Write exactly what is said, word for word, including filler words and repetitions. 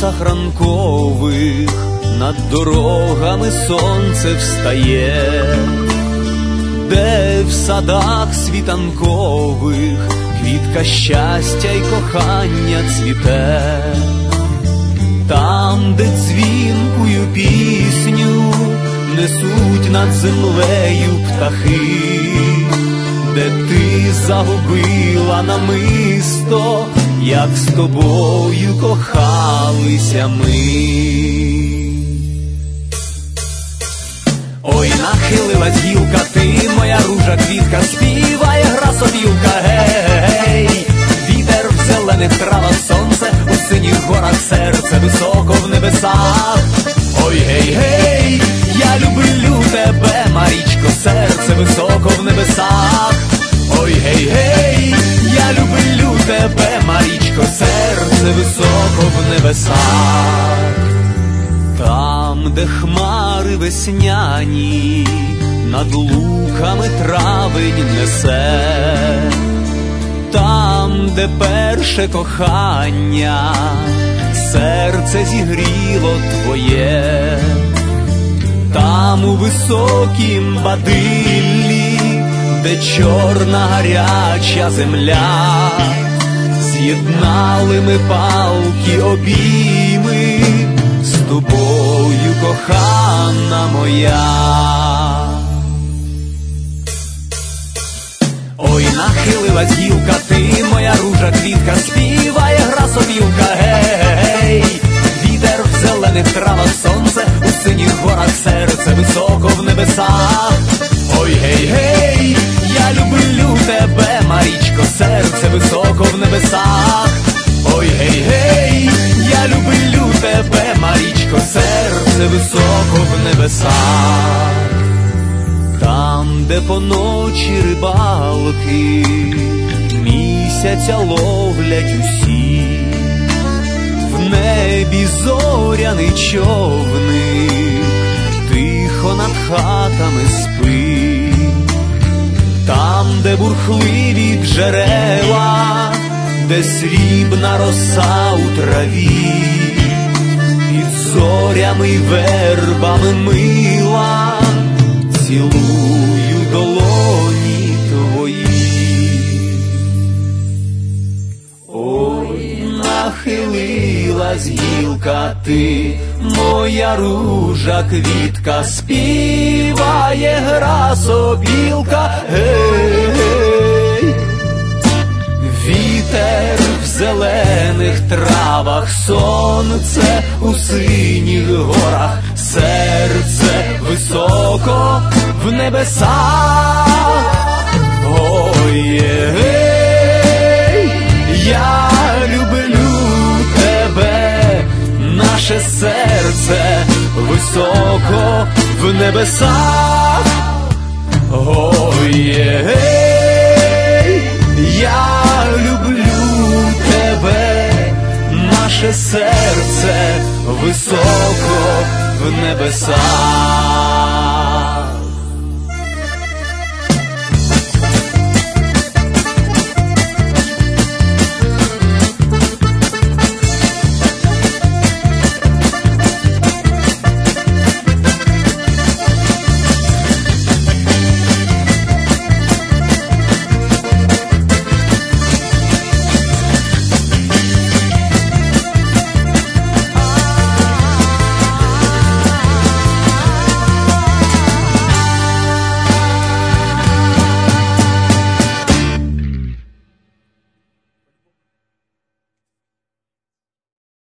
часах ранкових над дорогами сонце встає, де в садах світанкових квітка щастя й кохання цвіте, там, де дзвінкую пісню несуть над землею птахи, де ти загубила намисто, як з тобою кохалися ми. Ой, нахилилась гілка, ти, моя ружа квітка, співає гра сопілка, гей, вітер в зелених травах, сонце у синіх горах, серце високо в небесах. Ой, гей, гей, я люблю тебе, Марічко, серце високо в небесах. Ой, гей, гей, я люблю тебе, Марічко, серце високо в небесах. Там, де хмари весняні над луками травень несе, там, де перше кохання серце зігріло твоє, там у високім бадиллі, де чорна гаряча земля, з'єднали ми палки обійми з тобою, кохана моя. Ой, нахилилась гілка, ти, моя ружа квітка, співає гра сопілка, гей, вітер в зелених травах, сонце у синіх горах, серце високо в небесах. Ой, гей, гей, я люблю тебе, Марічко, серце високо в небесах. Ой, гей, гей, я люблю тебе, Марічко, серце високо в небесах. Там, де поночі рибалки місяця ловлять усі, в небі зоряний човник тихо над хатами спить, там, де бурхливі джерела, де срібна роса у траві, під зорями й вербами мила, цілую долоні твої. Ой, нахилилась гілка, ти, моя ружа квітка, співає гра сопілка, гей, вітер в зелених травах, сонце у синіх горах, серце високо в небесах. Ой, гей, я люблю тебе, наше серце високо в небесах. Ой, гей, я люблю тебе, наше серце високо в небесах.